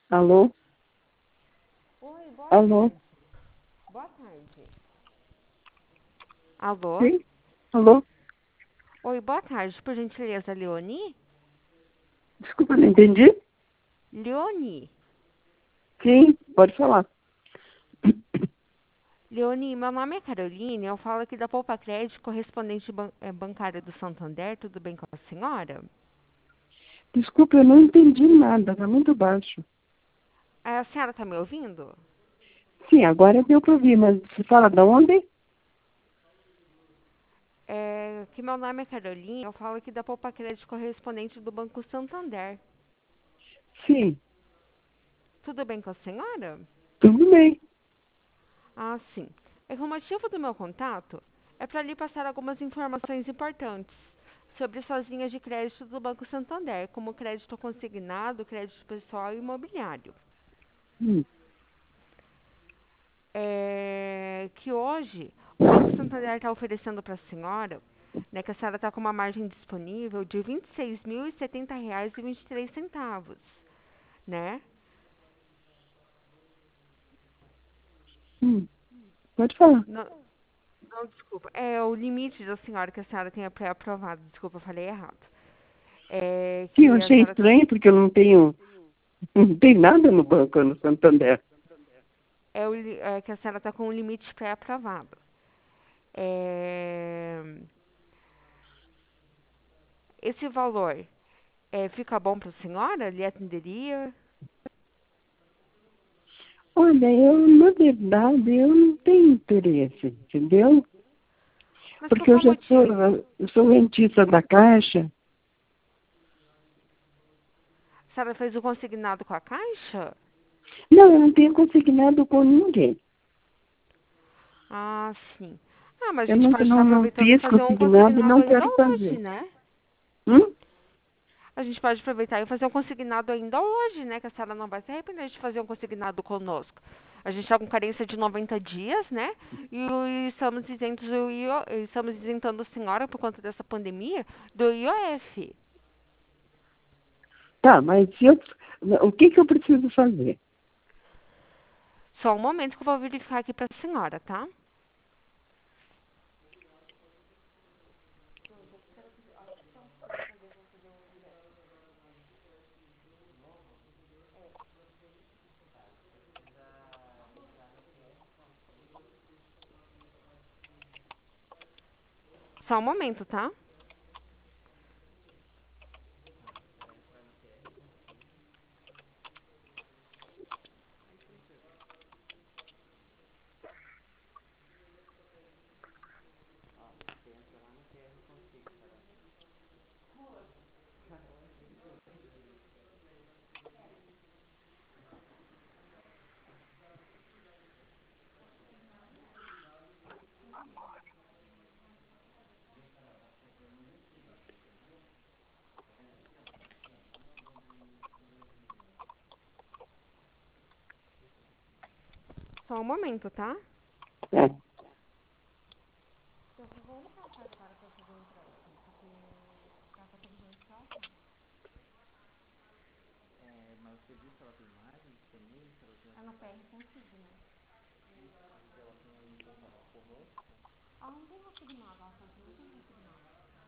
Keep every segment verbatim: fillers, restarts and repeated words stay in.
Alô? Oi, boa Alô? tarde. Boa tarde. Alô? Sim? Alô? Oi, boa tarde. Por gentileza, Leoni? Desculpa, não entendi? Leoni? Sim, pode falar. Leoni, meu nome é Caroline. Eu falo aqui da Poupa Crédito, correspondente ban eh, bancária do Santander. Tudo bem com a senhora? Desculpa, eu não entendi nada, tá muito baixo. A senhora está me ouvindo? Sim, agora deu para ouvir, mas você fala de onde? É, que meu nome é Caroline. Eu falo aqui da Poupa Crédito, correspondente do Banco Santander. Sim, Tudo bem com a senhora? tudo bem. Ah, sim. É que o motivo do meu contato é para lhe passar algumas informações importantes sobre suas linhas de crédito do Banco Santander, como crédito consignado, crédito pessoal e imobiliário. Hum, É que hoje o Banco Santander está oferecendo para a senhora, né, que a senhora está com uma margem disponível de vinte e seis mil e setenta reais e vinte e três centavos, né? hum, pode falar. Não, não, desculpa. É o limite da senhora que a senhora tenha pré-aprovado. Desculpa, eu falei errado. É Sim, eu que a achei senhora estranho porque eu não tenho, não tem nada no banco no Santander. é, o, li- é que a senhora está com um limite pré-aprovado. É, esse valor é, fica bom para a senhora? Lhe atenderia? Olha, eu, na verdade, eu não tenho interesse, entendeu? Mas por Porque eu qual já sou, motivo? eu sou rentista da Caixa. A senhora fez o consignado com a Caixa? Não, eu não tenho consignado com ninguém. Ah, sim. Ah, mas a Eu gente nunca pode estar não, não aproveitando e fiz fazer um consignado e consignado não ainda quero hoje, fazer. né? Hum? A gente pode aproveitar e fazer um consignado ainda hoje, né? Que a senhora não vai se arrepender de fazer um consignado conosco. A gente está com carência de noventa dias, né? E o- estamos isentos do I O, estamos isentando a senhora por conta dessa pandemia do I O F. Tá, mas se eu, o que, que eu preciso fazer? Só um momento que eu vou verificar aqui para a senhora, tá? Só um momento, tá? Só um momento, tá? É. Ela perde consigo, né? Ela não tem consignado, ela falou que não tem consignado.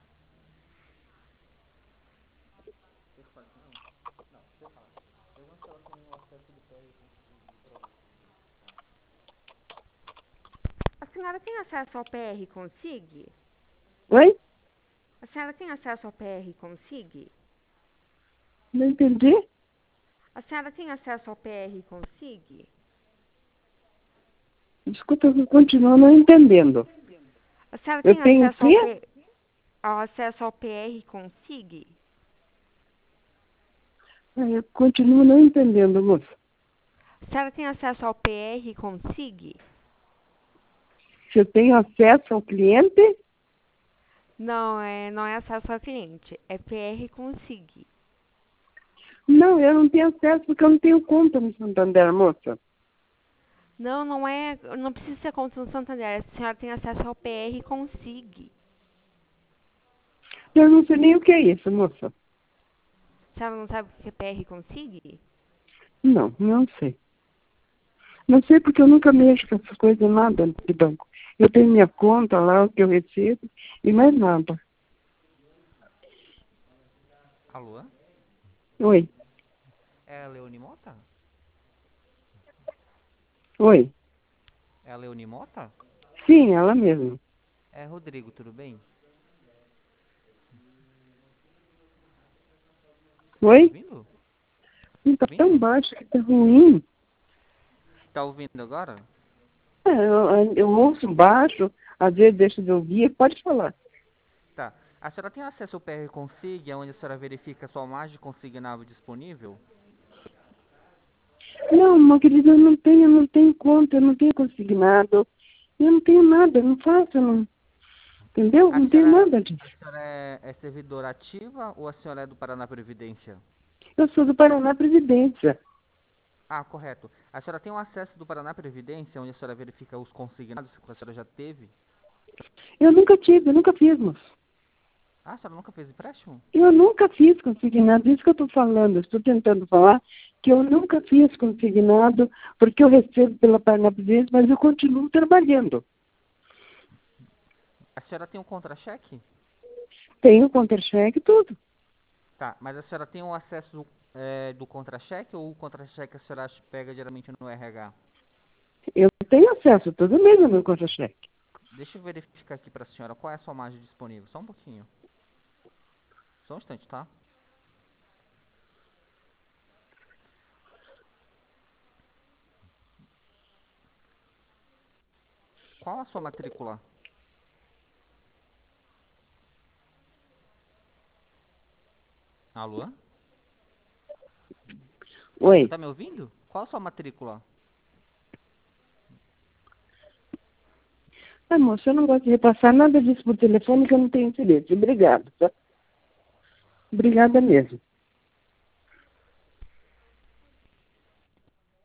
A senhora tem acesso ao P R Consig? Oi? A senhora tem acesso ao P R Consig? Não entendi? A senhora tem acesso ao P R Consig? Desculpa, eu continuo não entendendo. A senhora Eu tem tenho o acesso ao, quê? P... ao acesso ao P R Consig? Ah, eu continuo não entendendo, moça. A senhora tem acesso ao P R Consig? Se eu tenho acesso ao cliente? Não, é, não é acesso ao cliente, é P R Consig. Não, eu não tenho acesso porque eu não tenho conta no Santander, moça. Não, não é, não precisa ser conta no Santander, a senhora tem acesso ao P R Consig. Eu não sei nem o que é isso, moça. A senhora não sabe o que é P R Consig? Não, não sei. Não sei porque eu nunca mexo com essas coisas, nada de banco. Eu tenho minha conta lá, o que eu recebo, e mais nada. Alô? Oi, É a Leone Mota? oi. É a Leone Mota? Sim, ela mesma. É Rodrigo, tudo bem? Tá me Oi? ouvindo? Está tão Ouvindo? baixo que tá ruim. Tá ouvindo agora? É, eu, eu ouço baixo, às vezes deixo de ouvir, pode falar. Tá. A senhora tem acesso ao P R Consig, onde a senhora verifica a sua margem consignável disponível? Não, meu querido, eu não tenho, eu não tenho conta, eu não tenho consignado, eu não tenho nada, eu não faço, eu não, entendeu? A Não tenho senhora, nada disso. a senhora é, é servidora ativa ou a senhora é do Paraná Previdência? Eu sou do Paraná Previdência. Ah, correto. A senhora tem o acesso do Paraná Previdência, onde a senhora verifica os consignados que a senhora já teve? Eu nunca tive, eu nunca fiz, moço. Ah, a senhora nunca fez empréstimo? Eu nunca fiz consignado, isso que eu estou falando, eu estou tentando falar que eu nunca fiz consignado, porque eu recebo pela Paraná Previdência, mas eu continuo trabalhando. A senhora tem um contra-cheque? Tenho contra-cheque e tudo. Tá, mas a senhora tem o acesso é, do contra-cheque ou o contra-cheque a senhora pega diretamente no R H? Eu tenho acesso todo mês ao meu contra-cheque. Deixa eu verificar aqui pra senhora qual é a sua margem disponível. Só um pouquinho. Só um instante, tá? Qual a sua matrícula? Alô? Você Oi. tá me ouvindo? Qual a sua matrícula? Ah, moça, eu não gosto de repassar nada disso por telefone que eu não tenho interesse. Obrigada, tá? Obrigada mesmo.